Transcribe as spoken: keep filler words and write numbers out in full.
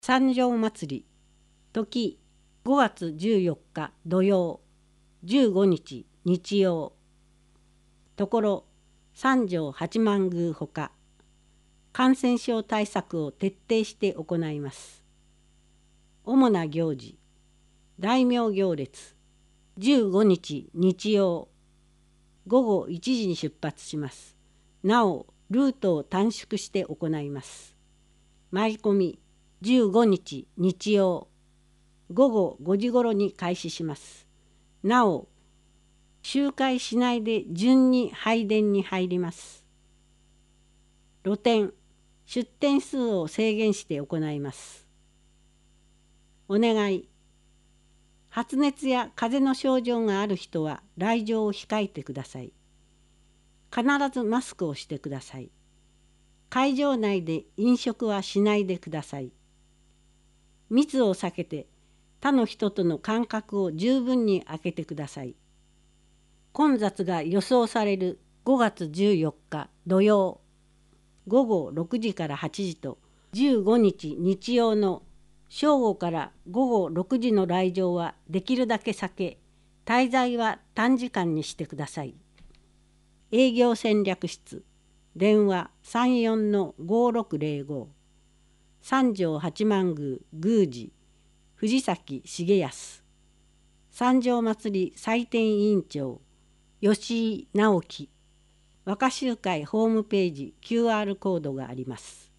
三条祭り、時ごがつじゅうよっか土曜、じゅうごにち日曜。ところ三条八幡宮ほか、感染症対策を徹底して行います。主な行事、大名行列、じゅうごにち日曜、ごごいちじに出発します。なお、ルートを短縮して行います。舞込み、じゅうごにち日曜、ごごごじごろに開始します。なお、周回しないで順に拝殿に入ります。露店、出店数を制限して行います。お願い。発熱や風邪の症状がある人は来場を控えてください。必ずマスクをしてください。会場内で飲食はしないでください。密を避けて他の人との間隔を十分に空けてください。混雑が予想されるごがつじゅうよっか土曜、ごごろくじからはちじとじゅうごにち日曜の正午からごごろくじの来場はできるだけ避け、滞在は短時間にしてください。営業戦略室、電話 さんよんのごろくぜろご、三条八幡宮宮司藤崎重康、三条祭り祭典委員長吉井直樹。和歌集会ホームページ キューアール コードがあります。